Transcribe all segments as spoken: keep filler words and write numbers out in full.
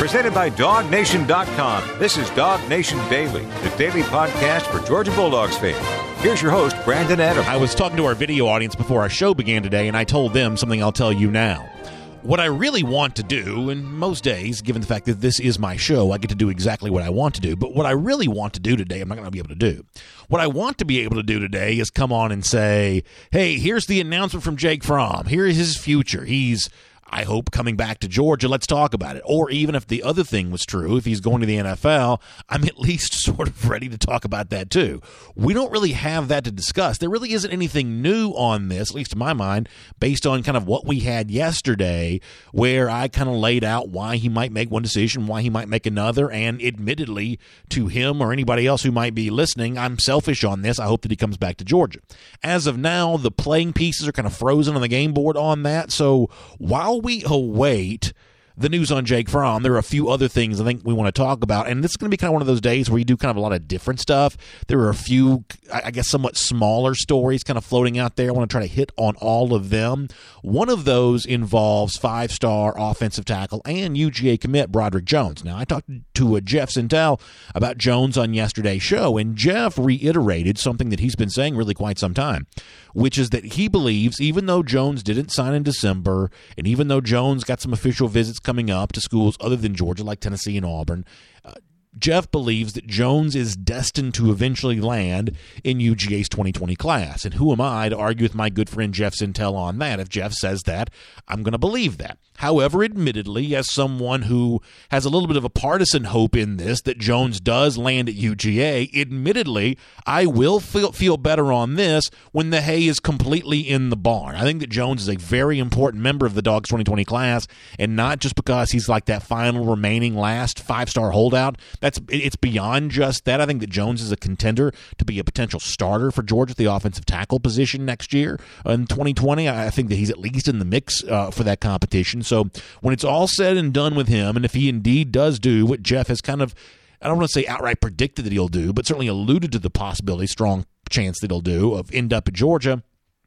Presented by Dog Nation dot com. This is Dog Nation Daily, the daily podcast for Georgia Bulldogs fans. Here's your host, Brandon Adams. I was talking to our video audience before our show began today, and I told them something I'll tell you now. What I really want to do, and most days, given the fact that this is my show, I get to do exactly what I want to do. But what I really want to do today, I'm not going to be able to do. What I want to be able to do today is come on and say, hey, here's the announcement from Jake Fromm. Here is his future. He's, I hope, coming back to Georgia. Let's talk about it. Or even if the other thing was true, if he's going to the N F L, I'm at least sort of ready to talk about that too. We don't really have that to discuss. There really isn't anything new on this, at least in my mind, based on kind of what we had yesterday, where I kind of laid out why he might make one decision, why he might make another, and admittedly, to him or anybody else who might be listening, I'm selfish on this. I hope that he comes back to Georgia. As of now, the playing pieces are kind of frozen on the game board on that, so while we await the news on Jake Fromm, there are a few other things I think we want to talk about, and this is going to be kind of one of those days where you do kind of a lot of different stuff. There are a few, I guess, somewhat smaller stories kind of floating out there. I want to try to hit on all of them. One of those involves five-star offensive tackle and U G A commit Broderick Jones. Now, I talked to a Jeff Sintel about Jones on yesterday's show, and Jeff reiterated something that he's been saying really quite some time, which is that he believes even though Jones didn't sign in December, and even though Jones got some official visits coming up to schools other than Georgia, like Tennessee and Auburn, uh, Jeff believes that Jones is destined to eventually land in U G A's twenty twenty class. And who am I to argue with my good friend Jeff Sintel on that? If Jeff says that, I'm going to believe that. However, admittedly, as someone who has a little bit of a partisan hope in this, that Jones does land at U G A, admittedly, I will feel, feel better on this when the hay is completely in the barn. I think that Jones is a very important member of the Dogs twenty twenty class, and not just because he's like that final remaining last five-star holdout. That's It's beyond just that. I think that Jones is a contender to be a potential starter for Georgia at the offensive tackle position next year in twenty twenty. I think that he's at least in the mix uh, for that competition. So when it's all said and done with him, and if he indeed does do what Jeff has kind of, I don't want to say outright predicted that he'll do, but certainly alluded to the possibility, strong chance that he'll do, of end up at Georgia,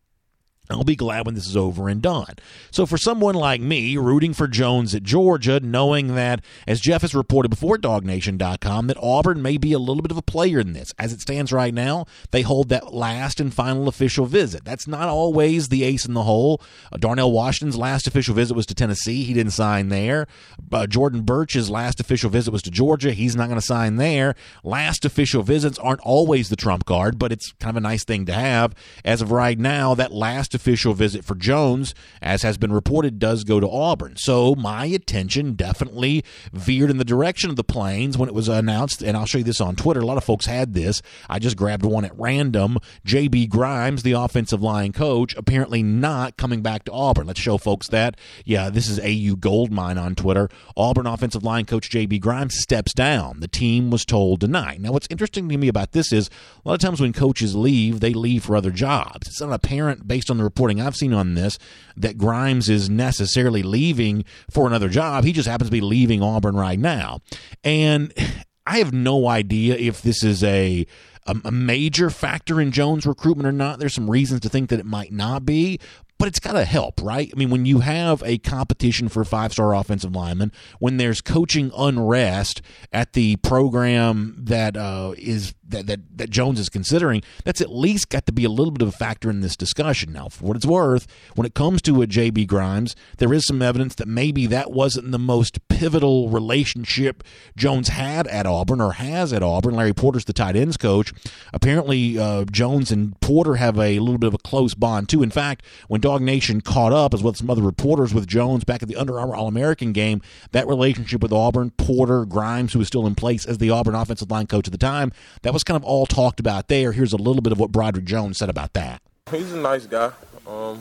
I'll be glad when this is over and done. So for someone like me, rooting for Jones at Georgia, knowing that, as Jeff has reported before Dog Nation dot com, that Auburn may be a little bit of a player in this. As it stands right now, they hold that last and final official visit. That's not always the ace in the hole. Uh, Darnell Washington's last official visit was to Tennessee. He didn't sign there. Uh, Jordan Birch's last official visit was to Georgia. He's not going to sign there. Last official visits aren't always the trump card, but it's kind of a nice thing to have. As of right now, that last official visit for Jones, as has been reported, does go to Auburn. So my attention definitely veered in the direction of the Plains when it was announced, and I'll show you this on Twitter. A lot of folks had this. I just grabbed one at random. J B Grimes, the offensive line coach, apparently not coming back to Auburn. Let's show folks that. Yeah, this is A U Goldmine on Twitter. Auburn offensive line coach J B Grimes steps down. The team was told tonight. Now, what's interesting to me about this is a lot of times when coaches leave, they leave for other jobs. It's not apparent based on the reporting I've seen on this that Grimes is necessarily leaving for another job. He just happens to be leaving Auburn right now. And I have no idea if this is a, a, a major factor in Jones' recruitment or not. There's some reasons to think that it might not be. But it's got to help, right? I mean, when you have a competition for five-star offensive linemen, when there's coaching unrest at the program that uh, is that, that that Jones is considering, that's at least got to be a little bit of a factor in this discussion. Now, for what it's worth, when it comes to a J B Grimes, there is some evidence that maybe that wasn't the most pivotal relationship Jones had at Auburn or has at Auburn. Larry Porter's the tight ends coach. Apparently, uh, Jones and Porter have a little bit of a close bond, too. In fact, when Dog Nation caught up, as well as some other reporters with Jones back at the Under Armour All-American game, that relationship with Auburn, Porter, Grimes, who was still in place as the Auburn offensive line coach at the time, that was kind of all talked about there. Here's a little bit of what Broderick Jones said about that. He's a nice guy, um,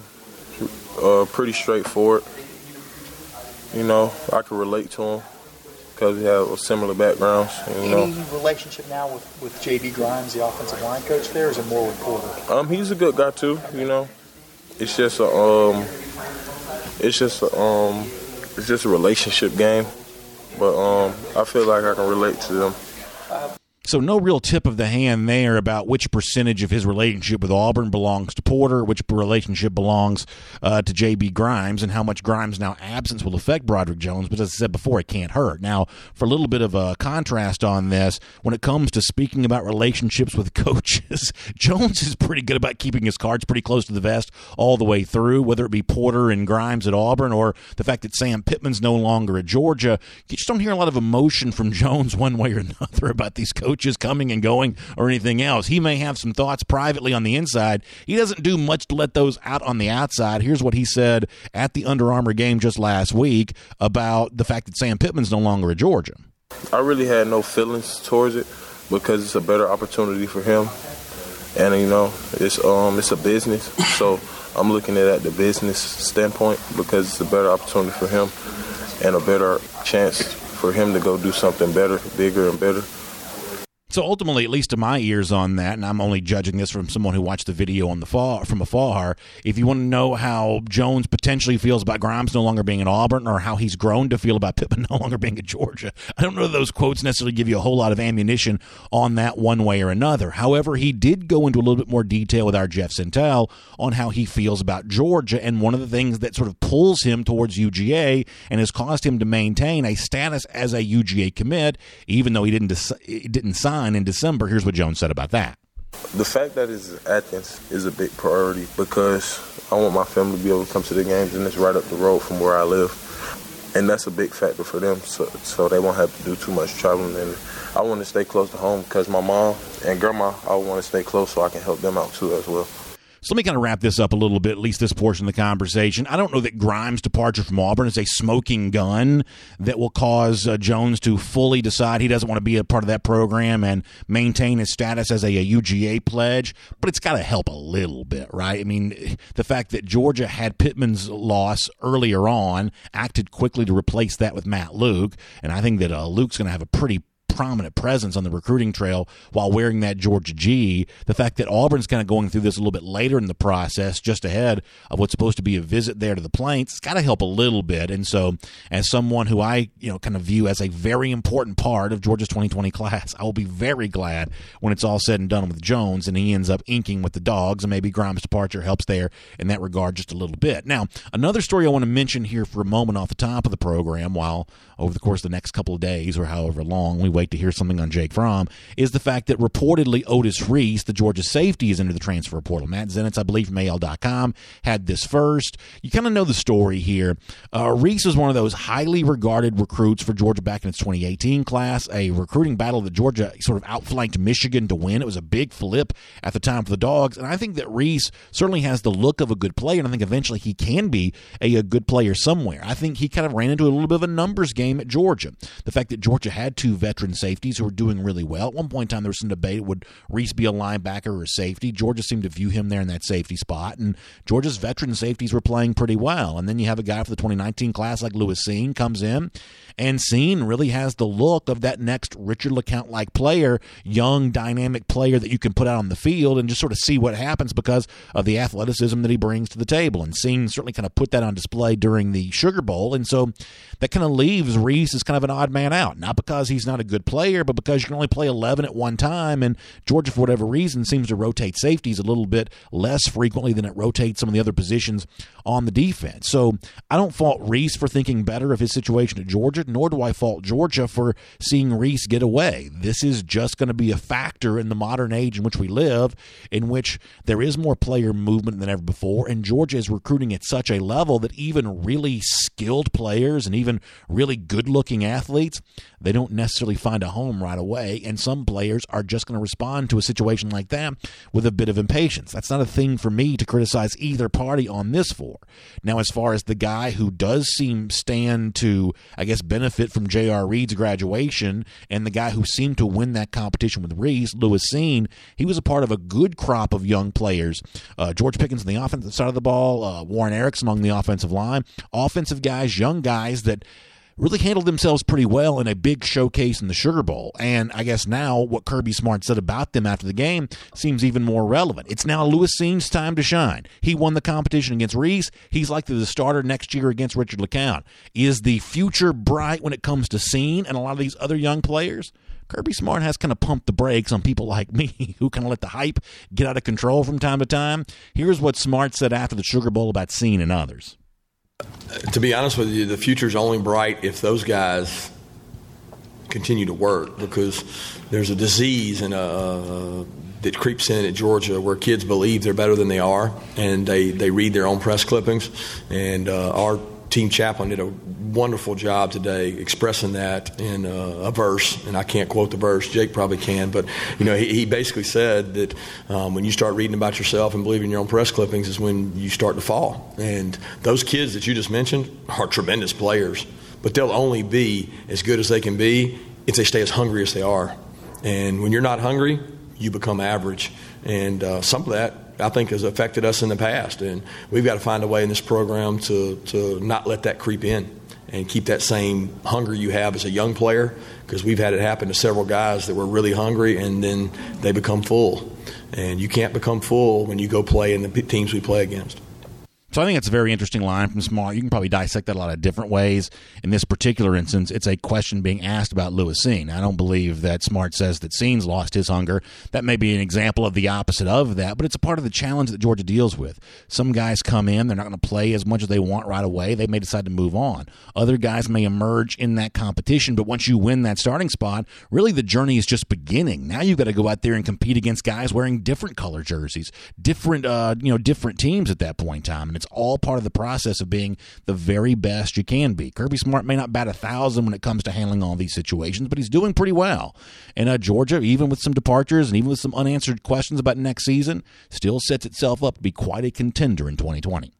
uh, pretty straightforward. You know, I can relate to him because we have similar backgrounds. You know. Any relationship now with, with J B Grimes, the offensive line coach there, or is it more with Porter? Um, he's a good guy too, you know. It's just a um, it's just a, um, it's just a relationship game, but um, I feel like I can relate to them. So no real tip of the hand there about which percentage of his relationship with Auburn belongs to Porter, which relationship belongs uh, to J B. Grimes, and how much Grimes' now absence will affect Broderick Jones. But as I said before, it can't hurt. Now, for a little bit of a contrast on this, when it comes to speaking about relationships with coaches, Jones is pretty good about keeping his cards pretty close to the vest all the way through, whether it be Porter and Grimes at Auburn or the fact that Sam Pittman's no longer at Georgia. You just don't hear a lot of emotion from Jones one way or another about these coaches coming and going or anything else. He may have some thoughts privately on the inside. He doesn't do much to let those out on the outside. Here's what he said at the Under Armour game just last week about the fact that Sam Pittman's no longer at Georgia. I really had no feelings towards it because it's a better opportunity for him. And, you know, it's um it's a business. So I'm looking at it at the business standpoint because it's a better opportunity for him and a better chance for him to go do something better, bigger and better. So ultimately, at least to my ears on that, and I'm only judging this from someone who watched the video on the far, from afar, if you want to know how Jones potentially feels about Grimes no longer being at Auburn or how he's grown to feel about Pittman no longer being at Georgia, I don't know that those quotes necessarily give you a whole lot of ammunition on that one way or another. However, he did go into a little bit more detail with our Jeff Sentell on how he feels about Georgia, and one of the things that sort of pulls him towards U G A and has caused him to maintain a status as a U G A commit, even though he didn't, dec- didn't sign in December. Here's what Jones said about that. The fact that it's Athens is a big priority because I want my family to be able to come to the games, and it's right up the road from where I live. And that's a big factor for them, so, so they won't have to do too much traveling. And I want to stay close to home because my mom and grandma, I want to stay close so I can help them out too as well. So let me kind of wrap this up a little bit, at least this portion of the conversation. I don't know that Grimes' departure from Auburn is a smoking gun that will cause uh, Jones to fully decide he doesn't want to be a part of that program and maintain his status as a, a U G A pledge, but it's got to help a little bit, right? I mean, the fact that Georgia had Pittman's loss earlier on, acted quickly to replace that with Matt Luke, and I think that uh, Luke's going to have a pretty prominent presence on the recruiting trail while wearing that Georgia G. The fact that Auburn's kind of going through this a little bit later in the process, just ahead of what's supposed to be a visit there to the Plains, it's got to help a little bit. And so as someone who I, you know, kind of view as a very important part of Georgia's twenty twenty class, I will be very glad when it's all said and done with Jones and he ends up inking with the Dogs, and maybe Grimes' departure helps there in that regard just a little bit. Now, another story I want to mention here for a moment off the top of the program, while over the course of the next couple of days or however long we wait to hear something on Jake Fromm, is the fact that reportedly Otis Reese, the Georgia safety, is into the transfer portal. Matt Zenitz, I believe, from A L dot com, had this first. You kind of know the story here. Uh, Reese was one of those highly regarded recruits for Georgia back in its twenty eighteen class, a recruiting battle that Georgia sort of outflanked Michigan to win. It was a big flip at the time for the Dogs, and I think that Reese certainly has the look of a good player, and I think eventually he can be a, a good player somewhere. I think he kind of ran into a little bit of a numbers game at Georgia. The fact that Georgia had two veteran safeties who were doing really well. At one point in time, there was some debate, would Reese be a linebacker or a safety? Georgia seemed to view him there in that safety spot, and Georgia's veteran safeties were playing pretty well. And then you have a guy for the twenty nineteen class like Lewis Cine comes in, and Cine really has the look of that next Richard LeCounte-like player, young, dynamic player that you can put out on the field and just sort of see what happens because of the athleticism that he brings to the table. And Cine certainly kind of put that on display during the Sugar Bowl, and so that kind of leaves Reese as kind of an odd man out. Not because he's not a good player, but because you can only play eleven at one time, and Georgia, for whatever reason, seems to rotate safeties a little bit less frequently than it rotates some of the other positions on the defense. So I don't fault Reese for thinking better of his situation at Georgia, nor do I fault Georgia for seeing Reese get away. This is just going to be a factor in the modern age in which we live, in which there is more player movement than ever before, and Georgia is recruiting at such a level that even really skilled players and even really good-looking athletes, they don't necessarily find a home right away, and some players are just going to respond to a situation like that with a bit of impatience. That's not a thing for me to criticize either party on this for. Now, as far as the guy who does seem stand to, I guess, benefit from J R. Reed's graduation, and the guy who seemed to win that competition with Reese, Lewis Cine, he was a part of a good crop of young players. Uh, George Pickens on the offensive side of the ball, uh, Warren Erickson along the offensive line, offensive guys, young guys that really handled themselves pretty well in a big showcase in the Sugar Bowl. And I guess now what Kirby Smart said about them after the game seems even more relevant. It's now Lewis Cine's time to shine. He won the competition against Reese. He's likely the starter next year against Richard LeCounte. Is the future bright when it comes to Cine and a lot of these other young players? Kirby Smart has kind of pumped the brakes on people like me who kind of let the hype get out of control from time to time. Here's what Smart said after the Sugar Bowl about Cine and others. To be honest with you, the future's only bright if those guys continue to work, because there's a disease and a, that creeps in at Georgia where kids believe they're better than they are, and they, they read their own press clippings. And uh, our team chaplain did a wonderful job today expressing that in a, a verse, and I can't quote the verse. Jake probably can, but you know, he, he basically said that um, when you start reading about yourself and believing your own press clippings is when you start to fall. And those kids that you just mentioned are tremendous players, but they'll only be as good as they can be if they stay as hungry as they are. And when you're not hungry, you become average. And uh, some of that, I think, has affected us in the past. And we've got to find a way in this program to, to not let that creep in and keep that same hunger you have as a young player, because we've had it happen to several guys that were really hungry and then they become full. And you can't become full when you go play in the teams we play against. So I think it's a very interesting line from Smart. You can probably dissect that a lot of different ways. In this particular instance, it's a question being asked about Lewis Cine. I don't believe that Smart says that Cine's lost his hunger. That may be an example of the opposite of that, but it's a part of the challenge that Georgia deals with. Some guys come in, they're not going to play as much as they want right away. They may decide to move on. Other guys may emerge in that competition, but once you win that starting spot, really the journey is just beginning. Now you've got to go out there and compete against guys wearing different color jerseys, different, uh, you know, different teams at that point in time. And it's all part of the process of being the very best you can be. Kirby Smart may not bat a thousand when it comes to handling all these situations, but he's doing pretty well. And uh, Georgia, even with some departures and even with some unanswered questions about next season, still sets itself up to be quite a contender in twenty twenty.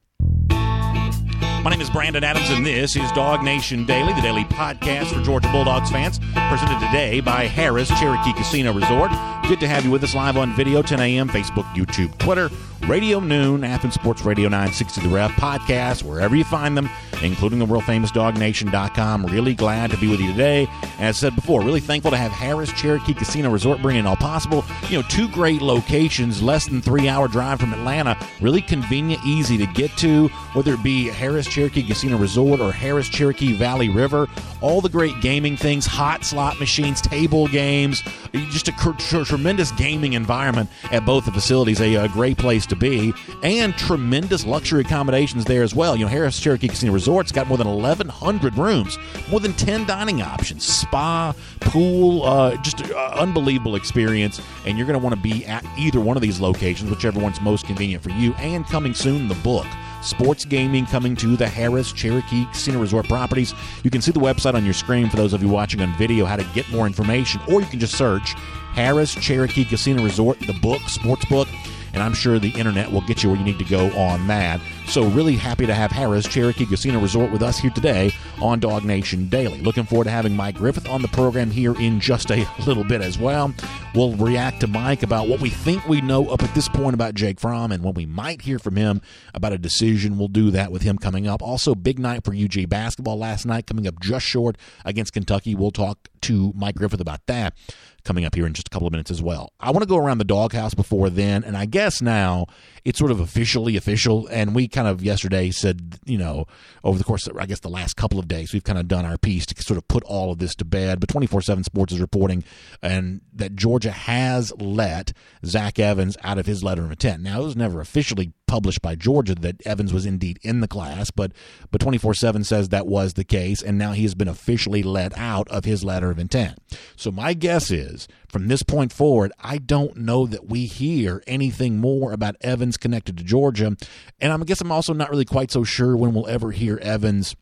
My name is Brandon Adams, and this is Dog Nation Daily, the daily podcast for Georgia Bulldogs fans, presented today by Harris Cherokee Casino Resort. Good to have you with us live on video, ten a.m., Facebook, YouTube, Twitter, Radio Noon, Athens Sports Radio nine sixty The Ref, podcasts, wherever you find them, including the world famous dog nation dot com. Really glad to be with you today. As I said before, really thankful to have Harris Cherokee Casino Resort bringing it all possible. You know, two great locations, less than three-hour drive from Atlanta, really convenient, easy to get to, whether it be Harris Cherokee Casino Resort or Harris Cherokee Valley River. All the great gaming things, hot slot machines, table games, just a tr- tr- tremendous gaming environment at both the facilities, a, a great place to be, and tremendous luxury accommodations there as well. You know, Harris Cherokee Casino Resort's got more than eleven hundred rooms, more than ten dining options, spa, pool, uh, just an unbelievable experience, and you're going to want to be at either one of these locations, whichever one's most convenient for you. And coming soon, the book, Sports Gaming, coming to the Harris Cherokee Casino Resort properties. You can see the website on your screen for those of you watching on video, how to get more information, or you can just search Harris Cherokee Casino Resort, the book, sports book, and I'm sure the internet will get you where you need to go on that. So really happy to have Harris Cherokee Casino Resort with us here today on Dog Nation Daily. Looking forward to having Mike Griffith on the program here in just a little bit as well. We'll react to Mike about what we think we know up at this point about Jake Fromm and when we might hear from him about a decision. We'll do that with him coming up. Also, big night for U G basketball last night, coming up just short against Kentucky. We'll talk to Mike Griffith about that coming up here in just a couple of minutes as well. I want to go around the doghouse before then, and I guess now it's sort of officially official, and we kind of yesterday said, you know, over the course of, I guess, the last couple of days, we've kind of done our piece to sort of put all of this to bed, but twenty-four seven Sports is reporting and that Georgia has let Zach Evans out of his letter of intent. Now, it was never officially published by Georgia that Evans was indeed in the class, but but twenty-four seven says that was the case, and now he has been officially let out of his letter of intent. So my guess is, from this point forward, I don't know that we hear anything more about Evans connected to Georgia, and I guess I'm also not really quite so sure when we'll ever hear Evans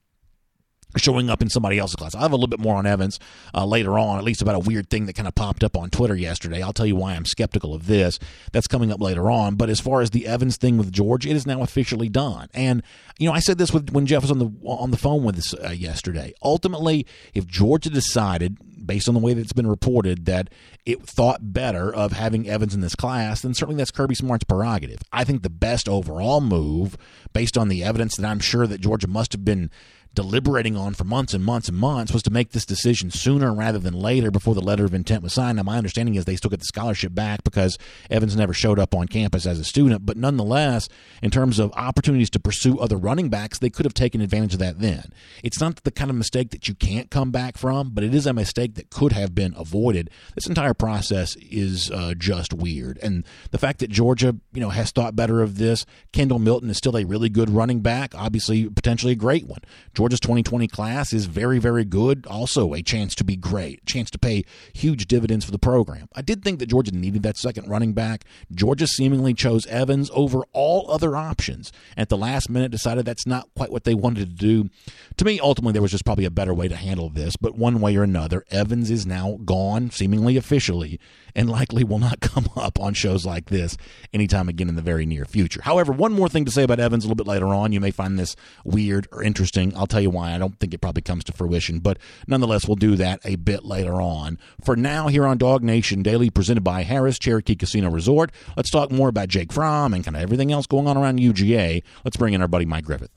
showing up in somebody else's class. I'll have a little bit more on Evans uh, later on, at least about a weird thing that kind of popped up on Twitter yesterday. I'll tell you why I'm skeptical of this. That's coming up later on. But as far as the Evans thing with George, it is now officially done. And, you know, I said this with, when Jeff was on the on the phone with us uh, yesterday. Ultimately, if Georgia decided, based on the way that it's been reported, that it thought better of having Evans in this class, then certainly that's Kirby Smart's prerogative. I think the best overall move, based on the evidence that I'm sure that Georgia must have been deliberating on for months and months and months was to make this decision sooner rather than later before the letter of intent was signed. Now, my understanding is they still get the scholarship back because Evans never showed up on campus as a student. But nonetheless, in terms of opportunities to pursue other running backs, they could have taken advantage of that then. It's not the kind of mistake that you can't come back from, but it is a mistake that could have been avoided. This entire process is uh, just weird. And the fact that Georgia, you know, has thought better of this, Kendall Milton is still a really good running back, obviously potentially a great one. Georgia's twenty twenty class is very, very good, also a chance to be great, a chance to pay huge dividends for the program. I did think that Georgia needed that second running back. Georgia seemingly chose Evans over all other options. At the last minute, decided that's not quite what they wanted to do. To me, ultimately, there was just probably a better way to handle this, but one way or another, Evans is now gone, seemingly officially, and likely will not come up on shows like this anytime again in the very near future. However, one more thing to say about Evans a little bit later on. You may find this weird or interesting. I'll tell you why. I don't think it probably comes to fruition, but nonetheless, we'll do that a bit later on. For now, here on Dog Nation Daily, presented by Harris Cherokee Casino Resort, let's talk more about Jake Fromm and kind of everything else going on around U G A. Let's bring in our buddy Mike Griffith.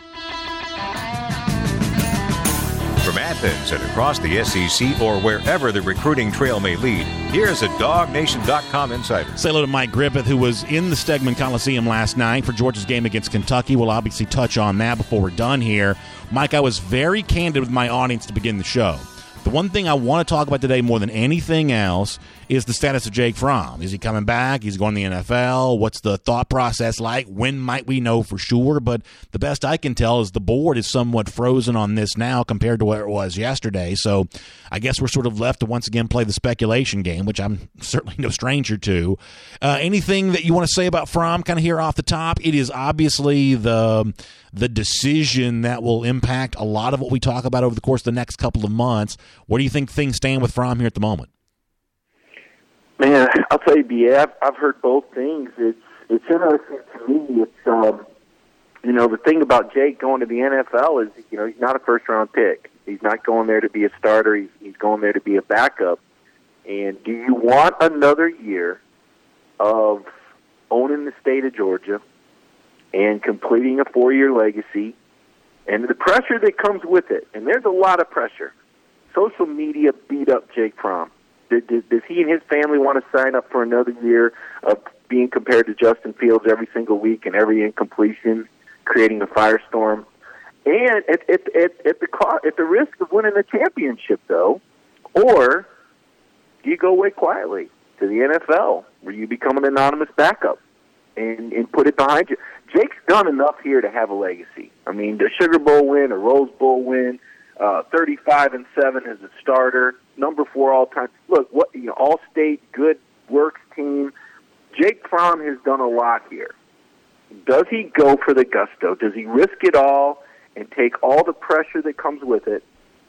From Athens and across the S E C or wherever the recruiting trail may lead, here's a dog nation dot com insider. Say hello to Mike Griffith, who was in the Stegman Coliseum last night for Georgia's game against Kentucky. We'll obviously touch on that before we're done here. Mike, I was very candid with my audience to begin the show. The one thing I want to talk about today more than anything else is the status of Jake Fromm. Is he coming back? He's going to the N F L. What's the thought process like? When might we know for sure? But the best I can tell is the board is somewhat frozen on this now compared to where it was yesterday. So I guess we're sort of left to once again play the speculation game, which I'm certainly no stranger to. Uh, anything that you want to say about Fromm kind of here off the top? It is obviously the the decision that will impact a lot of what we talk about over the course of the next couple of months. Where do you think things stand with Fromm here at the moment? Man, I'll tell you, B A, I've, I've heard both things. It's it's interesting to me. It's um, you know, the thing about Jake going to the N F L is, you know, he's not a first round pick. He's not going there to be a starter. He's, he's going there to be a backup. And do you want another year of owning the state of Georgia and completing a four year legacy and the pressure that comes with it? And there's a lot of pressure. Social media beat up Jake Fromm. Does, does he and his family want to sign up for another year of being compared to Justin Fields every single week and every incompletion, creating a firestorm? And at, at, at, at, the cost, at the risk of winning the championship, though, or do you go away quietly to the N F L where you become an anonymous backup and, and put it behind you? Jake's done enough here to have a legacy. I mean, the Sugar Bowl win, a Rose Bowl win, uh, thirty-five and seven as a starter, number four all time. Look, what you know, all state, good works team. Jake Fromm has done a lot here. Does he go for the gusto? Does he risk it all and take all the pressure that comes with it,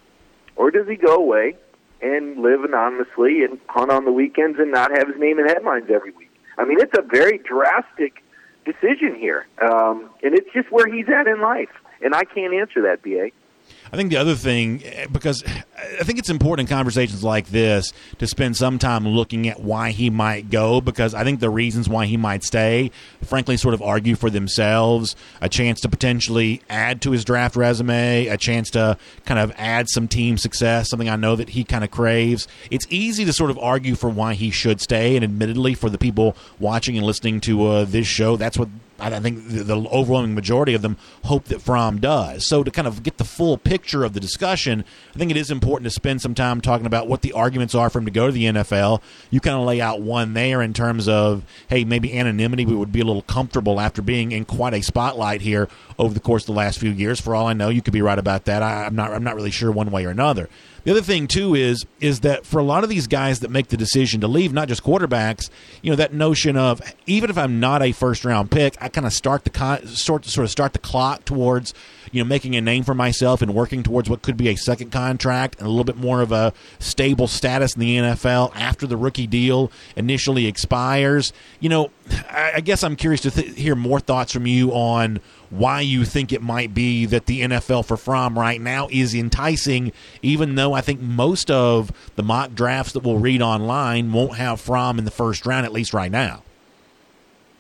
or does he go away and live anonymously and hunt on the weekends and not have his name in headlines every week? I mean, it's a very drastic decision here, um, and it's just where he's at in life, and I can't answer that, B A. I think the other thing, because I think it's important in conversations like this to spend some time looking at why he might go, because I think the reasons why he might stay, frankly, sort of argue for themselves. A chance to potentially add to his draft resume, a chance to kind of add some team success, something I know that he kind of craves. It's easy to sort of argue for why he should stay, and admittedly, for the people watching and listening to uh, this show, that's what I think the, the overwhelming majority of them hope that Fromm does. So to kind of get the full picture of the discussion, I think it is important to spend some time talking about what the arguments are for him to go to the N F L. You kind of lay out one there in terms of, hey, maybe anonymity would be a little comfortable after being in quite a spotlight here over the course of the last few years. For all I know, you could be right about that. I, I'm not. I'm not really sure one way or another. The other thing, too, is is that for a lot of these guys that make the decision to leave, not just quarterbacks, you know, that notion of, even if I'm not a first-round pick, I kind of start the con- sort, sort of start the clock towards, you know, making a name for myself and working towards what could be a second contract and a little bit more of a stable status in the N F L after the rookie deal initially expires. You know, I, I guess I'm curious to th- hear more thoughts from you on why you think it might be that the N F L for Fromm right now is enticing, even though I think most of the mock drafts that we'll read online won't have Fromm in the first round, at least right now.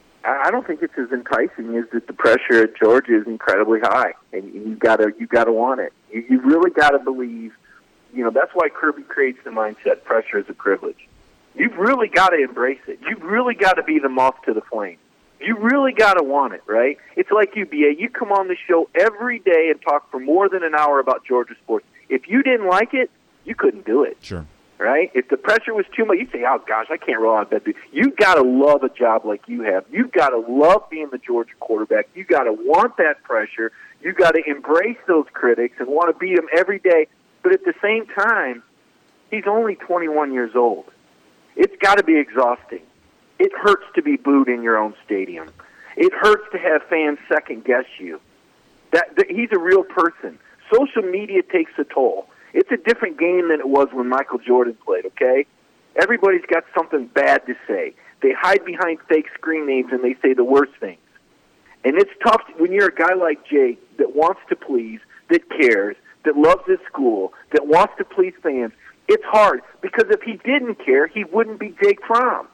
I don't think it's as enticing as that the pressure at Georgia is incredibly high, and you've got to you got to want it. You, you really got to believe. You know, that's why Kirby creates the mindset: pressure is a privilege. You've really got to embrace it. You've really got to be the moth to the flame. You really got to want it, right? It's like you, B A. You come on the show every day and talk for more than an hour about Georgia sports. If you didn't like it, you couldn't do it. Sure. Right? If the pressure was too much, you'd say, oh, gosh, I can't roll out of bed. You've got to love a job like you have. You've got to love being the Georgia quarterback. You've got to want that pressure. You've got to embrace those critics and want to beat them every day. But at the same time, he's only twenty-one years old. It's got to be exhausting. It hurts to be booed in your own stadium. It hurts to have fans second-guess you. That, that He's a real person. Social media takes a toll. It's a different game than it was when Michael Jordan played, okay? Everybody's got something bad to say. They hide behind fake screen names and they say the worst things. And it's tough when you're a guy like Jake that wants to please, that cares, that loves his school, that wants to please fans. It's hard because if he didn't care, he wouldn't be Jake Fromm.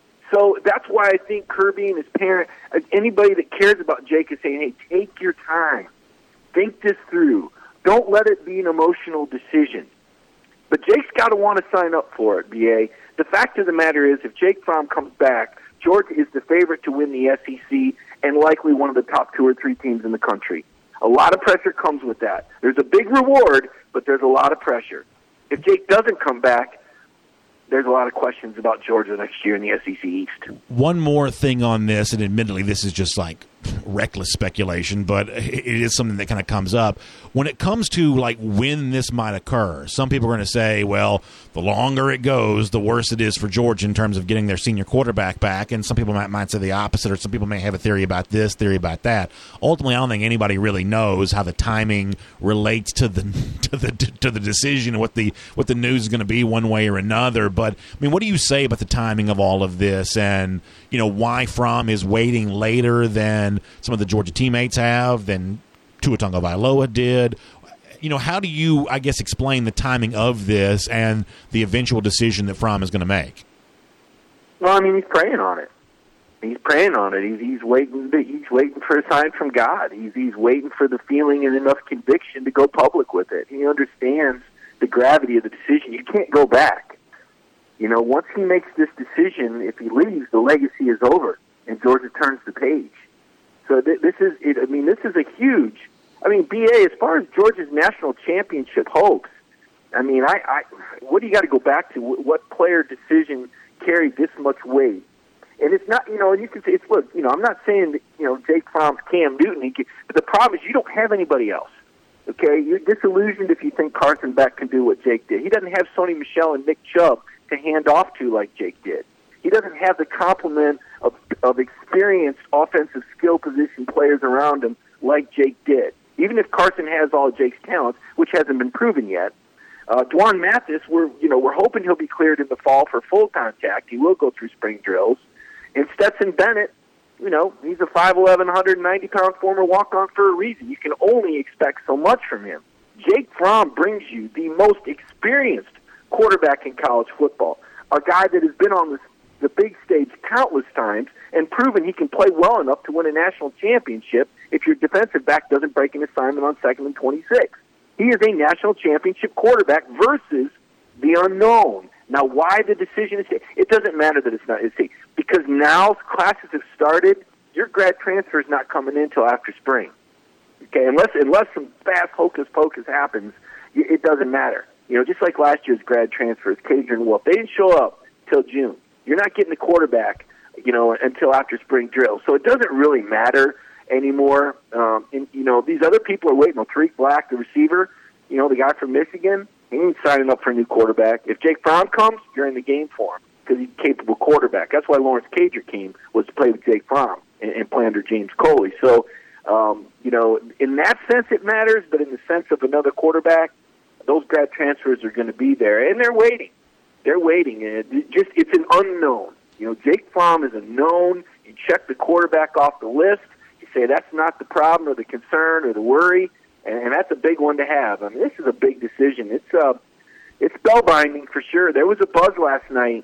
So that's why I think Kirby and his parent, anybody that cares about Jake is saying, hey, take your time. Think this through. Don't let it be an emotional decision. But Jake's got to want to sign up for it, B A. The fact of the matter is, if Jake Fromm comes back, Georgia is the favorite to win the S E C and likely one of the top two or three teams in the country. A lot of pressure comes with that. There's a big reward, but there's a lot of pressure. If Jake doesn't come back, there's a lot of questions about Georgia next year in the S E C East. One more thing on this, and admittedly this is just like reckless speculation, but it is something that kind of comes up. When it comes to like when this might occur, some people are going to say, well, the longer it goes, the worse it is for Georgia in terms of getting their senior quarterback back, and some people might, might say the opposite, or some people may have a theory about this, theory about that. Ultimately, I don't think anybody really knows how the timing relates to the to the to the decision, what the what the news is going to be one way or another. But I mean, what do you say about the timing of all of this, and you know why Fromm is waiting later than some of the Georgia teammates have, than Tua Tagovailoa did? You know, how do you, I guess, explain the timing of this and the eventual decision that Fromm is going to make? Well, I mean, he's praying on it. He's praying on it. He's, he's waiting. He's waiting for a sign from God. He's he's waiting for the feeling and enough conviction to go public with it. He understands the gravity of the decision. You can't go back. You know, once he makes this decision, if he leaves, the legacy is over, and Georgia turns the page. So th- this is, it, I mean, this is a huge, I mean, B A, as far as Georgia's national championship hopes, I mean, I, I what do you got to go back to? What player decision carried this much weight? And it's not, you know, and you can say, it's, look, you know, I'm not saying that, you know, Jake Fromm's Cam Newton, he can, but the problem is you don't have anybody else, okay? You're disillusioned if you think Carson Beck can do what Jake did. He doesn't have Sony Michel and Nick Chubb to hand off to like Jake did. He doesn't have the complement of, of experienced offensive skill position players around him like Jake did. Even if Carson has all of Jake's talents, which hasn't been proven yet, uh, Dwan Mathis, we're you know we're hoping he'll be cleared in the fall for full contact. He will go through spring drills. And Stetson Bennett, you know, he's a five eleven, one hundred ninety pound former walk-on for a reason. You can only expect so much from him. Jake Fromm brings you the most experienced quarterback in college football, a guy that has been on this the big stage countless times and proven he can play well enough to win a national championship if your defensive back doesn't break an assignment on second and twenty-six. He is a national championship quarterback versus the unknown. Now, why the decision is it doesn't matter that it's not. It's because now classes have started. Your grad transfer is not coming in until after spring. Okay, unless unless some fast hocus pocus happens, it doesn't matter. You know, just like last year's grad transfers, Cadron Wolf, they didn't show up till June. You're not getting the quarterback, you know, until after spring drill. So it doesn't really matter anymore. Um, and, you know, these other people are waiting. Tariq Black, the receiver, you know, the guy from Michigan, he ain't signing up for a new quarterback. If Jake Fromm comes, you're in the game for him because he's a capable quarterback. That's why Lawrence Cager came, was to play with Jake Fromm and, and play under James Coley. So, um, you know, in that sense it matters, but in the sense of another quarterback, those grad transfers are going to be there, and they're waiting. They're waiting, and it just it's an unknown. You know, Jake Fromm is a known. You check the quarterback off the list. You say that's not the problem or the concern or the worry, and, and that's a big one to have. I mean, this is a big decision. It's uh, it's spellbinding for sure. There was a buzz last night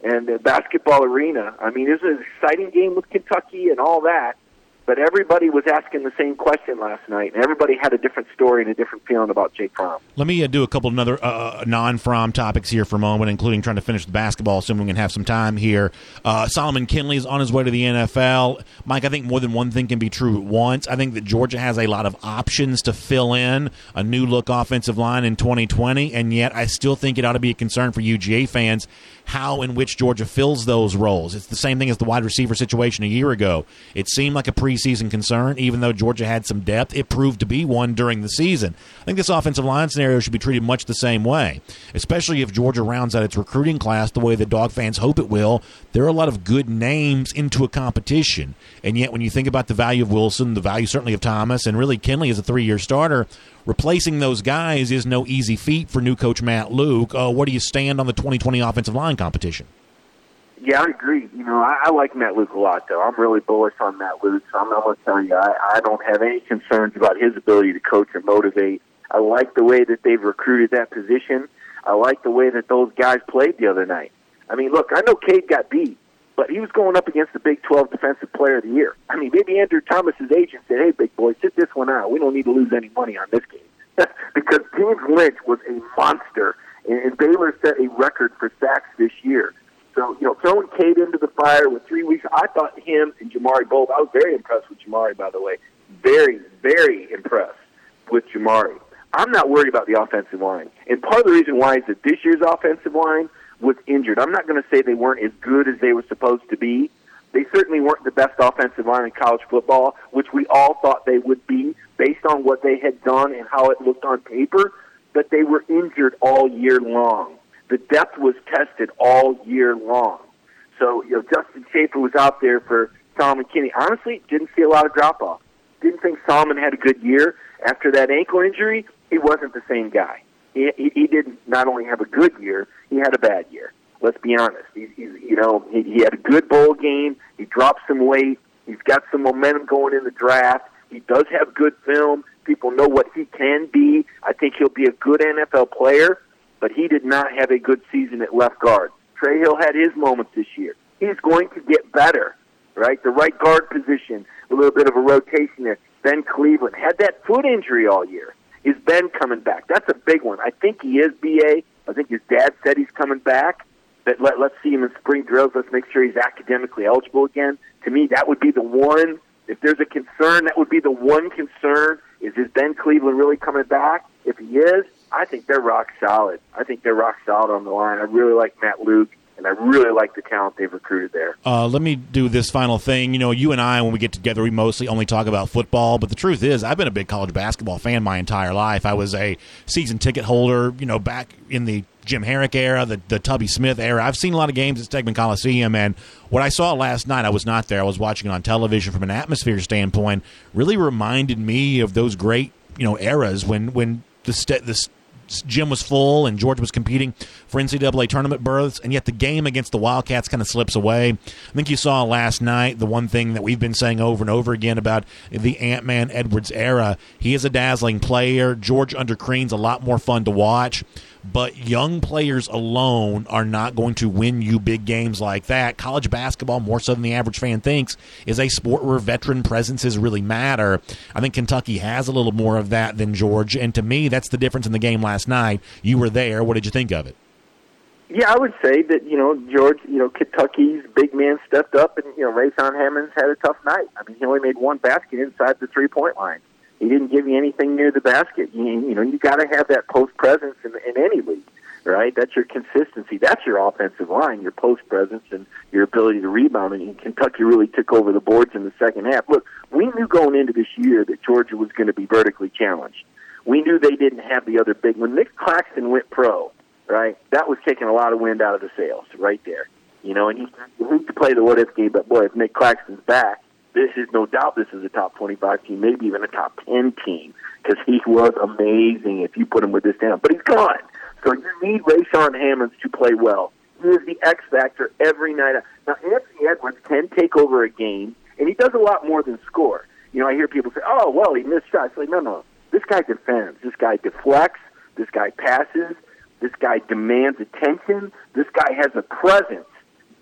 and the basketball arena. I mean, it was an exciting game with Kentucky and all that, but everybody was asking the same question last night, and everybody had a different story and a different feeling about Jake Fromm. Let me uh, do a couple of other uh, non-Fromm topics here for a moment, including trying to finish the basketball, assuming we can have some time here. Uh, Solomon Kinley is on his way to the N F L. Mike, I think more than one thing can be true at once. I think that Georgia has a lot of options to fill in a new-look offensive line in twenty twenty, and yet I still think it ought to be a concern for U G A fans how in which Georgia fills those roles. It's the same thing as the wide receiver situation a year ago. It seemed like a preseason concern, even though Georgia had some depth. It proved to be one during the season. I think this offensive line scenario should be treated much the same way, especially if Georgia rounds out its recruiting class the way the Dog fans hope it will. There are a lot of good names into a competition, and yet when you think about the value of Wilson, the value certainly of Thomas, and really Kinley as a three-year starter, replacing those guys is no easy feat for new coach Matt Luke. Uh, where do you stand on the twenty twenty offensive line competition? Yeah, I agree. You know, I, I like Matt Luke a lot, though. I'm really bullish on Matt Luke, so I'm, I'm going to tell you, I, I don't have any concerns about his ability to coach or motivate. I like the way that they've recruited that position. I like the way that those guys played the other night. I mean, look, I know Cade got beat, but he was going up against the Big twelve Defensive Player of the Year. I mean, maybe Andrew Thomas's agent said, hey, big boy, sit this one out. We don't need to lose any money on this game. Because James Lynch was a monster, and Baylor set a record for sacks this year. So, you know, throwing Cade into the fire with three weeks, I thought him and Jamari both, I was very impressed with Jamari, by the way. Very, very impressed with Jamari. I'm not worried about the offensive line. And part of the reason why is that this year's offensive line was injured. I'm not going to say they weren't as good as they were supposed to be. They certainly weren't the best offensive line in college football, which we all thought they would be based on what they had done and how it looked on paper, but they were injured all year long. The depth was tested all year long. So, you know, Justin Schaefer was out there for Solomon Kinley. Honestly, didn't see a lot of drop-off. Didn't think Solomon had a good year. After that ankle injury, he wasn't the same guy. He, he, he didn't not only have a good year, he had a bad year. Let's be honest. He's, he's, you know, he, he had a good bowl game. He dropped some weight. He's got some momentum going in the draft. He does have good film. People know what he can be. I think he'll be a good N F L player, but he did not have a good season at left guard. Trey Hill had his moments this year. He's going to get better, right? The right guard position, a little bit of a rotation there. Ben Cleveland had that foot injury all year. Is Ben coming back? That's a big one. I think he is, B A. I think his dad said he's coming back. But let, let's see him in spring drills. Let's make sure he's academically eligible again. To me, that would be the one. If there's a concern, that would be the one concern. Is, is Ben Cleveland really coming back? If he is, I think they're rock solid. I think they're rock solid on the line. I really like Matt Luke, and I really like the talent they've recruited there. Uh, let me do this final thing. You know, you and I, when we get together, we mostly only talk about football, but the truth is I've been a big college basketball fan my entire life. I was a season ticket holder, you know, back in the Jim Herrick era, the, the Tubby Smith era. I've seen a lot of games at Stegman Coliseum, and what I saw last night, I was not there. I was watching it on television from an atmosphere standpoint, really reminded me of those great, you know, eras when, when the st- the gym was full and Georgia was competing for N C double A tournament berths, and yet the game against the Wildcats kind of slips away. I think you saw last night the one thing that we've been saying over and over again about the Ant-Man Edwards era. He is a dazzling player. George under Crean's a lot more fun to watch, but young players alone are not going to win you big games like that. College basketball, more so than the average fan thinks, is a sport where veteran presences really matter. I think Kentucky has a little more of that than Georgia, and to me, that's the difference in the game last night. You were there. What did you think of it? Yeah, I would say that, you know, George, you know, Kentucky's big man stepped up, and, you know, Rayson Hammons had a tough night. I mean, he only made one basket inside the three-point line. He didn't give you anything near the basket. You, you know, you got to have that post presence in, in any league, right? That's your consistency. That's your offensive line, your post presence, and your ability to rebound. And Kentucky really took over the boards in the second half. Look, we knew going into this year that Georgia was going to be vertically challenged. We knew they didn't have the other big. When Nick Claxton went pro, right, that was taking a lot of wind out of the sails right there. You know, and you, you hate to play the what if game, but boy, if Nick Claxton's back, this is no doubt this is a top twenty-five team, maybe even a top ten team, because he was amazing if you put him with this down. But he's gone. So you need Rayson Hammons to play well. He is the X factor every night. Now, Anthony Edwards can take over a game, and he does a lot more than score. You know, I hear people say, oh, well, he missed shots. Like, no, no. This guy defends. This guy deflects. This guy passes. This guy demands attention. This guy has a presence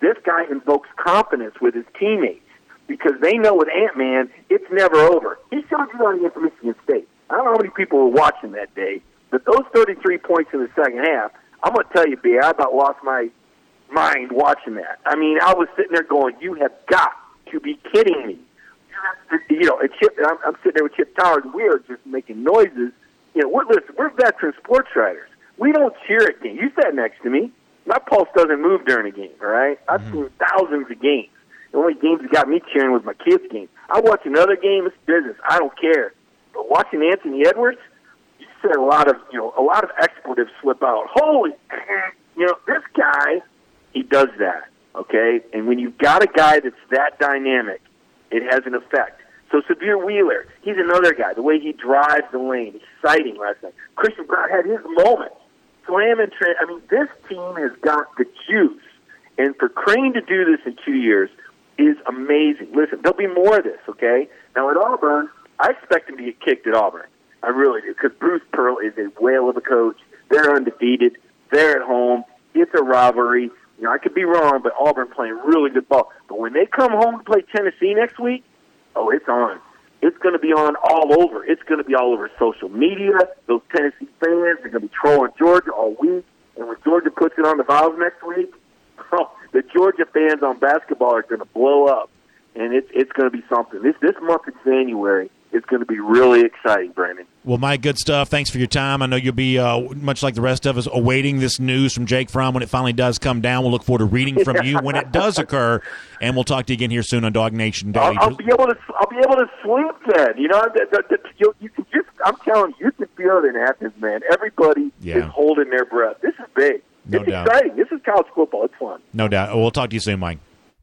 this guy invokes confidence with his teammates because they know with Ant-Man, it's never over. He showed you that against Michigan State. I don't know how many people were watching that day, but those thirty-three points in the second half, I'm going to tell you, B, I about lost my mind watching that. I mean, I was sitting there going, you have got to be kidding me. You know, Chip, I'm, I'm sitting there with Chip Towers, and we are just making noises. You know, we're, listen, we're veteran sports writers. We don't cheer at games. You sat next to me. My pulse doesn't move during a game, all right? I've mm-hmm. seen thousands of games. The only games that got me cheering was my kids' game. I watch another game, it's business. I don't care. But watching Anthony Edwards, you said a lot of, you know, a lot of expletives slip out. Holy, you know, this guy, he does that, okay? And when you've got a guy that's that dynamic, it has an effect. So Severe Wheeler, he's another guy. The way he drives the lane, exciting last night. Christian Brown had his moment. Slam and Trent. I mean, this team has got the juice. And for Crane to do this in two years is amazing. Listen, there'll be more of this, okay? Now at Auburn, I expect him to get kicked at Auburn. I really do, because Bruce Pearl is a whale of a coach. They're undefeated. They're at home. It's a rivalry. You know, I could be wrong, but Auburn playing really good ball. But when they come home to play Tennessee next week, oh, it's on. It's going to be on all over. It's going to be all over social media. Those Tennessee fans are going to be trolling Georgia all week. And when Georgia puts it on the Vols next week, oh, the Georgia fans on basketball are going to blow up. And it's it's going to be something. This this month of January is going to be really exciting, Brandon. Well, Mike, good stuff. Thanks for your time. I know you'll be, uh, much like the rest of us, awaiting this news from Jake Fromm when it finally does come down. We'll look forward to reading from you when it does occur, and we'll talk to you again here soon on Dog Nation Daily. I'll, I'll be able to. I'll be able to sleep then. You know, the, the, the, you, you can just. I'm telling you, you can feel it in Athens, man. Everybody yeah. is holding their breath. This is big. No it's doubt. exciting. This is college football. It's fun. No doubt. We'll talk to you soon, Mike.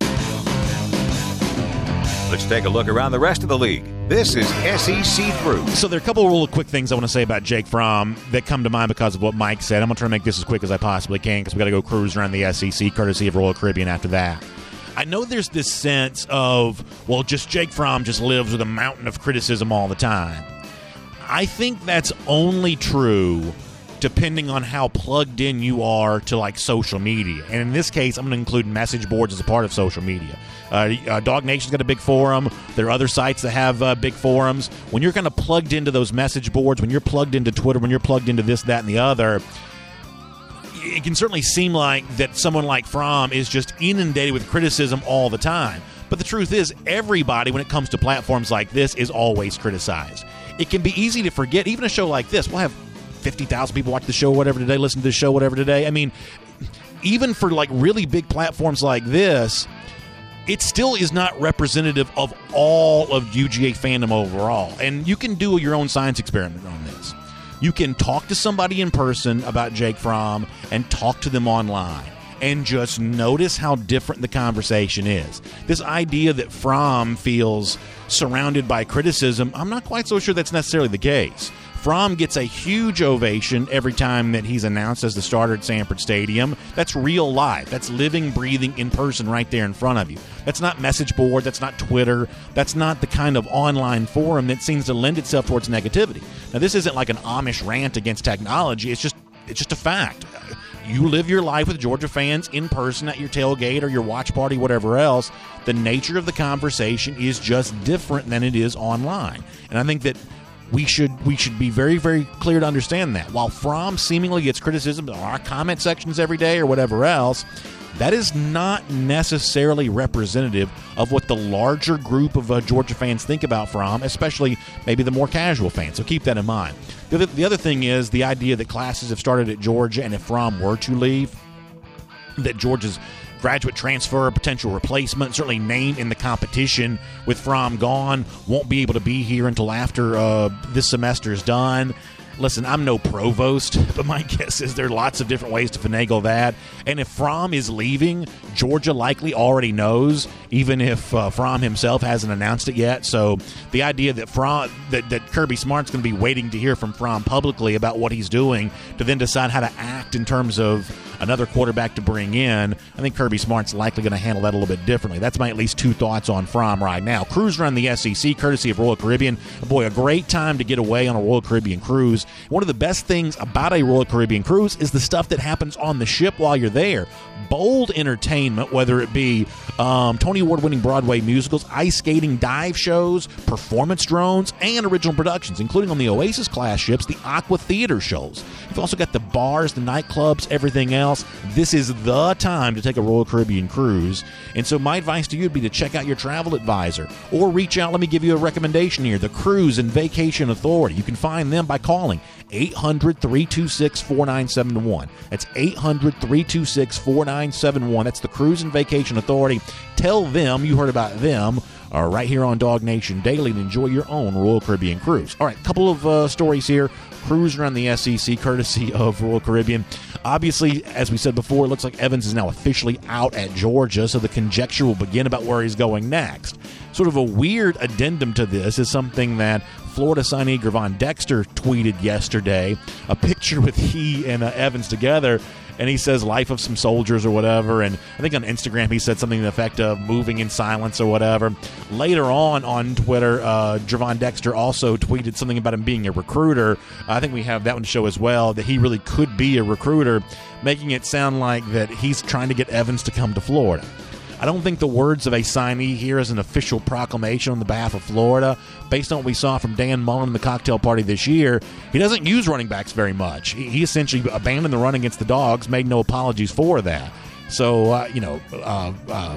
Let's take a look around the rest of the league. This is S E C Through. So there are a couple of real quick things I want to say about Jake Fromm that come to mind because of what Mike said. I'm going to try to make this as quick as I possibly can because we've got to go cruise around the S E C, courtesy of Royal Caribbean after that. I know there's this sense of, well, just Jake Fromm just lives with a mountain of criticism all the time. I think that's only true depending on how plugged in you are to, like, social media. And in this case, I'm going to include message boards as a part of social media. Uh, uh, Dog Nation's got a big forum. There are other sites that have uh, big forums. When you're kind of plugged into those message boards, when you're plugged into Twitter, when you're plugged into this, that, and the other, it can certainly seem like that someone like Fromm is just inundated with criticism all the time. But the truth is, everybody, when it comes to platforms like this, is always criticized. It can be easy to forget. Even a show like this, we'll have fifty thousand people watch the show, whatever today, listen to the show, whatever today. I mean, even for like really big platforms like this, it still is not representative of all of U G A fandom overall. And you can do your own science experiment on this. You can talk to somebody in person about Jake Fromm and talk to them online and just notice how different the conversation is. This idea that Fromm feels surrounded by criticism, I'm not quite so sure that's necessarily the case. Fromm gets a huge ovation every time that he's announced as the starter at Sanford Stadium. That's real life. That's living, breathing in person right there in front of you. That's not message board. That's not Twitter. That's not the kind of online forum that seems to lend itself towards negativity. Now, this isn't like an Amish rant against technology. It's just it's just a fact. You live your life with Georgia fans in person at your tailgate or your watch party, whatever else. The nature of the conversation is just different than it is online. And I think that We should we should be very, very clear to understand that. While Fromm seemingly gets criticism in our comment sections every day or whatever else, that is not necessarily representative of what the larger group of uh, Georgia fans think about Fromm, especially maybe the more casual fans. So keep that in mind. The other, the other thing is the idea that classes have started at Georgia, and if Fromm were to leave, that Georgia's graduate transfer, a potential replacement, certainly name in the competition with Fromm gone, won't be able to be here until after uh, this semester is done. Listen, I'm no provost, but my guess is there are lots of different ways to finagle that. And if Fromm is leaving, Georgia likely already knows, even if uh, Fromm himself hasn't announced it yet. So the idea that Fromm, that, that Kirby Smart's going to be waiting to hear from Fromm publicly about what he's doing to then decide how to act in terms of another quarterback to bring in, I think Kirby Smart's likely going to handle that a little bit differently. That's my at least two thoughts on Fromm right now. Cruise around the S E C, courtesy of Royal Caribbean. Boy, a great time to get away on a Royal Caribbean cruise. One of the best things about a Royal Caribbean cruise is the stuff that happens on the ship while you're there. Bold entertainment entertainment, whether it be um, Tony Award-winning Broadway musicals, ice skating dive shows, performance drones, and original productions, including on the Oasis-class ships, the Aqua Theater shows. You've also got the bars, the nightclubs, everything else. This is the time to take a Royal Caribbean cruise. And so my advice to you would be to check out your travel advisor or reach out. Let me give you a recommendation here. The Cruise and Vacation Authority. You can find them by calling eight hundred, three two six, four nine seven one. That's eight hundred, three two six, four nine seven one. That's the Cruise and Vacation Authority. Tell them you heard about them uh, right here on Dog Nation Daily and enjoy your own Royal Caribbean cruise. All right, a couple of uh, stories here. Cruise around the S E C courtesy of Royal Caribbean. Obviously, as we said before, it looks like Evans is now officially out at Georgia, so the conjecture will begin about where he's going next. Sort of a weird addendum to this is something that Florida signee Gervon Dexter tweeted yesterday, a picture with he and uh, Evans together, and he says life of some soldiers or whatever, and I think on Instagram he said something to the effect of moving in silence or whatever. Later on on Twitter, uh, Gervon Dexter also tweeted something about him being a recruiter. I think we have that one to show as well, that he really could be a recruiter, making it sound like that he's trying to get Evans to come to Florida. I don't think the words of a signee here is an official proclamation on the behalf of Florida. Based on what we saw from Dan Mullen in the cocktail party this year, he doesn't use running backs very much. He, he essentially abandoned the run against the Dogs, made no apologies for that. So, uh, you know, uh, uh,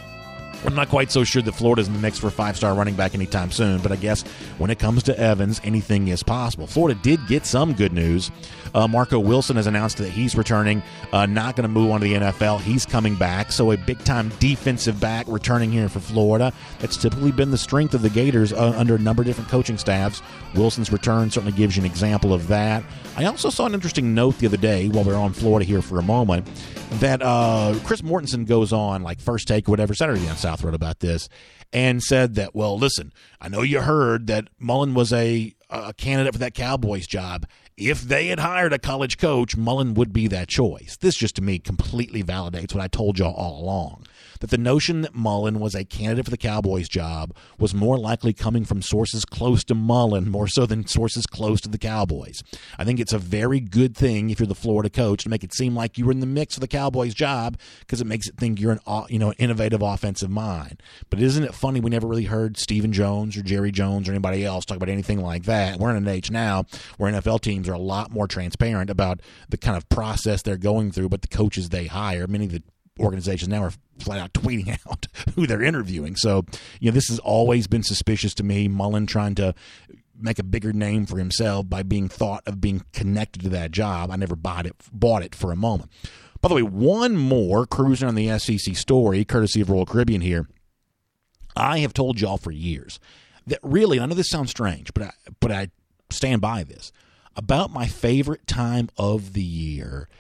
I'm not quite so sure that Florida's in the mix for a five-star running back anytime soon, but I guess when it comes to Evans, anything is possible. Florida did get some good news. Uh, Marco Wilson has announced that he's returning, uh, not going to move on to the N F L. He's coming back, so a big-time defensive back returning here for Florida. That's typically been the strength of the Gators uh, under a number of different coaching staffs. Wilson's return certainly gives you an example of that. I also saw an interesting note the other day while we were on Florida here for a moment that uh, Chris Mortensen goes on, like First Take or whatever, Saturday on South Road about this, and said that, well, listen, I know you heard that Mullen was a, a candidate for that Cowboys job. If they had hired a college coach, Mullen would be that choice. This just, to me, completely validates what I told y'all all along, that the notion that Mullen was a candidate for the Cowboys job was more likely coming from sources close to Mullen, more so than sources close to the Cowboys. I think it's a very good thing if you're the Florida coach to make it seem like you were in the mix for the Cowboys job, because it makes it think you're an you know an innovative offensive mind. But isn't it funny we never really heard Stephen Jones or Jerry Jones or anybody else talk about anything like that? We're in an age now where N F L teams are a lot more transparent about the kind of process they're going through, but the coaches they hire, many of the organizations now are flat out tweeting out who they're interviewing. So, you know, this has always been suspicious to me. Mullen trying to make a bigger name for himself by being thought of being connected to that job. I never bought it, bought it for a moment. By the way, one more cruising on the S E C story, courtesy of Royal Caribbean here. I have told y'all for years that really, and I know this sounds strange, but I, but I stand by this, about my favorite time of the year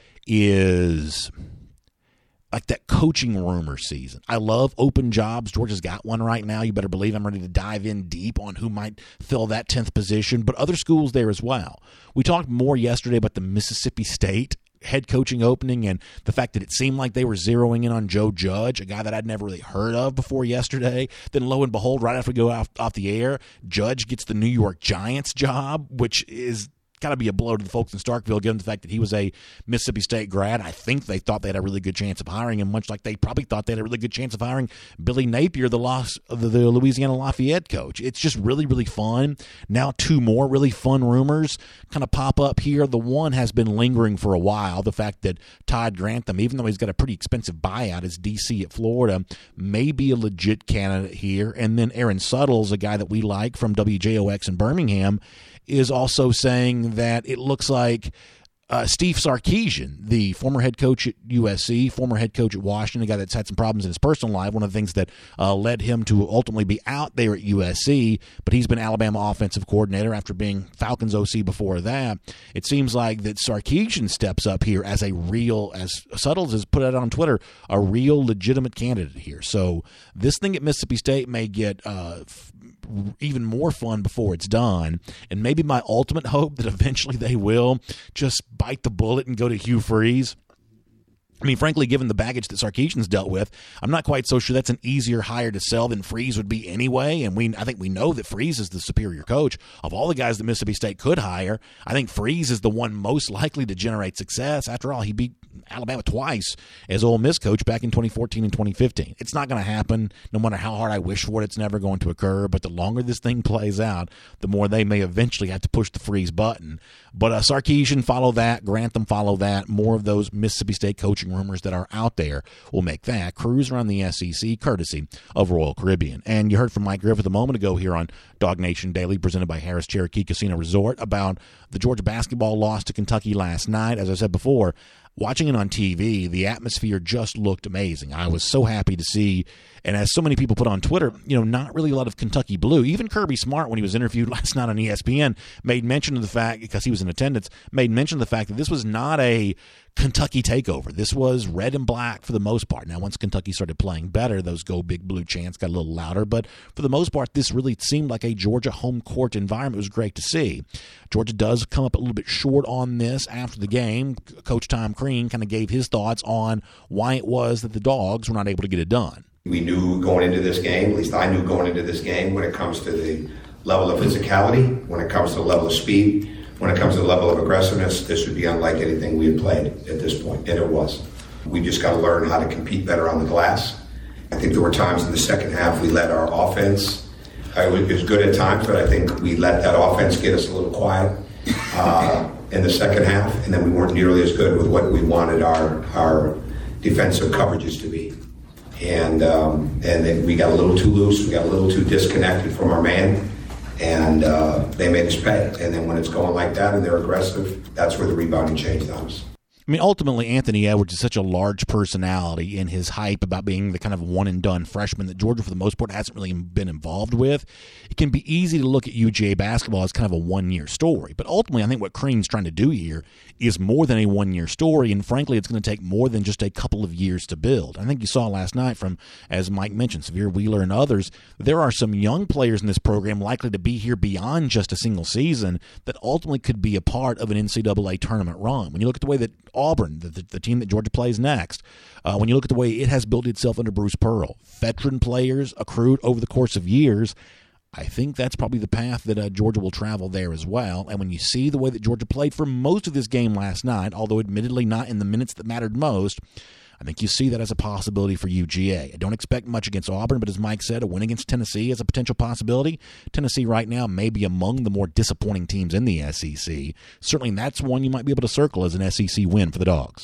is like that coaching rumor season. I love open jobs. Georgia's got one right now. You better believe I'm ready to dive in deep on who might fill that tenth position, but other schools there as well. We talked more yesterday about the Mississippi State head coaching opening and the fact that it seemed like they were zeroing in on Joe Judge, a guy that I'd never really heard of before yesterday. Then lo and behold, right after we go off, off the air, Judge gets the New York Giants job, which is got to be a blow to the folks in Starkville, given the fact that he was a Mississippi State grad. I think they thought they had a really good chance of hiring him, much like they probably thought they had a really good chance of hiring Billy Napier, the, Los, the, the Louisiana Lafayette coach. It's just really, really fun. Now two more really fun rumors kind of pop up here. The one has been lingering for a while, the fact that Todd Grantham, even though he's got a pretty expensive buyout as D C at Florida, may be a legit candidate here. And then Aaron Suttles, a guy that we like from W J O X in Birmingham, is also saying that it looks like uh, Steve Sarkisian, the former head coach at U S C, former head coach at Washington, a guy that's had some problems in his personal life, one of the things that uh, led him to ultimately be out there at U S C, but he's been Alabama offensive coordinator after being Falcons O C before that. It seems like that Sarkisian steps up here as a real, as Suttles has put it on Twitter, a real legitimate candidate here. So this thing at Mississippi State may get uh, f- even more fun before it's done, and maybe my ultimate hope that eventually they will just bite the bullet and go to Hugh Freeze. I mean, frankly, given the baggage that Sarkisian's dealt with, I'm not quite so sure that's an easier hire to sell than Freeze would be anyway. And we, I think we know that Freeze is the superior coach of all the guys that Mississippi State could hire. I think Freeze is the one most likely to generate success. After all, he beat Alabama twice as Ole Miss coach back in twenty fourteen and twenty fifteen. It's not going to happen. No matter how hard I wish for it, it's never going to occur. But the longer this thing plays out, the more they may eventually have to push the freeze button. But uh, Sarkisian, follow that. Grantham, follow that. More of those Mississippi State coaching rumors that are out there will make that cruise around the S E C courtesy of Royal Caribbean. And you heard from Mike Griffith a moment ago here on Dog Nation Daily, presented by Harris Cherokee Casino Resort, about the Georgia basketball loss to Kentucky last night. As I said before, watching it on T V, the atmosphere just looked amazing. I was so happy to see, and as so many people put on Twitter, you know, not really a lot of Kentucky blue. Even Kirby Smart, when he was interviewed last night on E S P N, made mention of the fact, because he was in attendance, made mention of the fact that this was not a Kentucky takeover. This was red and black for the most part. Now, once Kentucky started playing better, those go big blue chants got a little louder, but for the most part, this really seemed like a Georgia home court environment. It was great to see. Georgia does come up a little bit short on this after the game. Coach Tom Crean kind of gave his thoughts on why it was that the Dogs were not able to get it done. We knew going into this game, at least I knew going into this game, when it comes to the level of physicality, when it comes to the level of speed, when it comes to the level of aggressiveness, this would be unlike anything we had played at this point, and it was. We just got to learn how to compete better on the glass. I think there were times in the second half we let our offense, it was good at times, but I think we let that offense get us a little quiet uh, in the second half, and then we weren't nearly as good with what we wanted our our defensive coverages to be. And um, and then we got a little too loose, we got a little too disconnected from our man, and uh, they made us pay. And then when it's going like that and they're aggressive, that's where the rebounding changed on us. I mean, ultimately, Anthony Edwards is such a large personality in his hype about being the kind of one-and-done freshman that Georgia, for the most part, hasn't really been involved with. It can be easy to look at U G A basketball as kind of a one-year story. But ultimately, I think what Crean's trying to do here is more than a one-year story, and frankly, it's going to take more than just a couple of years to build. I think you saw last night from, as Mike mentioned, Severe Wheeler and others, there are some young players in this program likely to be here beyond just a single season that ultimately could be a part of an N C double A tournament run. When you look at the way that Auburn, the, the, the team that Georgia plays next, uh, when you look at the way it has built itself under Bruce Pearl, veteran players accrued over the course of years, I think that's probably the path that uh, Georgia will travel there as well. And when you see the way that Georgia played for most of this game last night, although admittedly not in the minutes that mattered most, I think you see that as a possibility for U G A. I don't expect much against Auburn, but as Mike said, a win against Tennessee is a potential possibility. Tennessee right now may be among the more disappointing teams in the S E C. Certainly that's one you might be able to circle as an S E C win for the Dogs.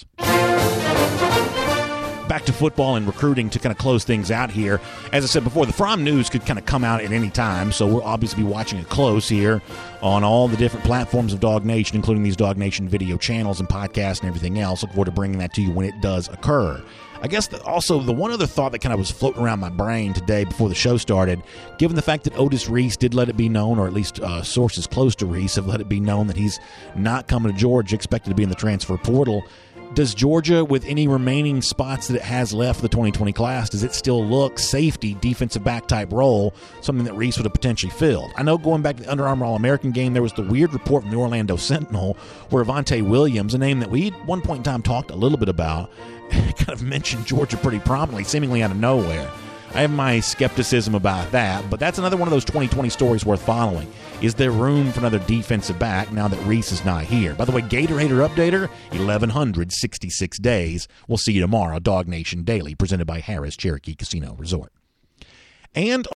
Back to football and recruiting to kind of close things out here. As I said before, the Fromm news could kind of come out at any time, so we'll obviously be watching it close here on all the different platforms of Dog Nation, including these Dog Nation video channels and podcasts and everything else. Look forward to bringing that to you when it does occur. I guess the, also the one other thought that kind of was floating around my brain today before the show started, given the fact that Otis Reese did let it be known, or at least uh, sources close to Reese have let it be known that he's not coming to Georgia, expected to be in the transfer portal. Does Georgia, with any remaining spots that it has left for the twenty twenty class, does it still look safety, defensive back type role, something that Reese would have potentially filled? I know going back to the Under Armour All-American game, there was the weird report from the Orlando Sentinel where Avante Williams, a name that we at one point in time talked a little bit about, kind of mentioned Georgia pretty prominently, seemingly out of nowhere. I have my skepticism about that, but that's another one of those twenty twenty stories worth following. Is there room for another defensive back now that Reese is not here? By the way, Gator Hater Updater, eleven sixty-six days. We'll see you tomorrow. Dog Nation Daily, presented by Harris Cherokee Casino Resort. And